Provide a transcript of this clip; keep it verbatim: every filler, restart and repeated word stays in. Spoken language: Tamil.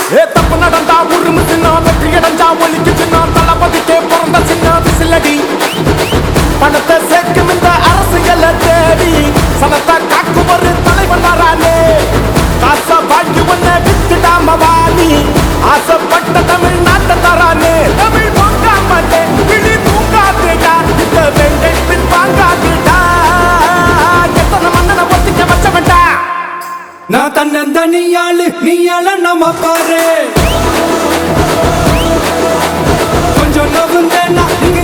ஏ தப்பு நடந்தா உருமு சின்ன வெற்றி அடைஞ்சா ஒலிக்கு சின்ன தளபதிக்கே பிறந்த சின்ன விசிலடி பணத்தை சேர்க்கும் இந்த அரசியலை தேடி சனத்தை காக்கும் ஒரு தலைவன் வரானே காச வாழ்க்கை ஒன்ன வித்துடாம வாணி ஆசைப்பட்ட தமிழ் நாட்டை தரானே தமிழ் பொங்காமலே கிளி தூங்காதுடா இந்த வேண்டை பின் வாங்காதுடா எத்தனை மன்னனை ஒத்திக்க வச்சவன்டா நான் தன்னந்தனியாளு நீயால நம்ம பாரு கொஞ்சம் நவுந்தேன்னா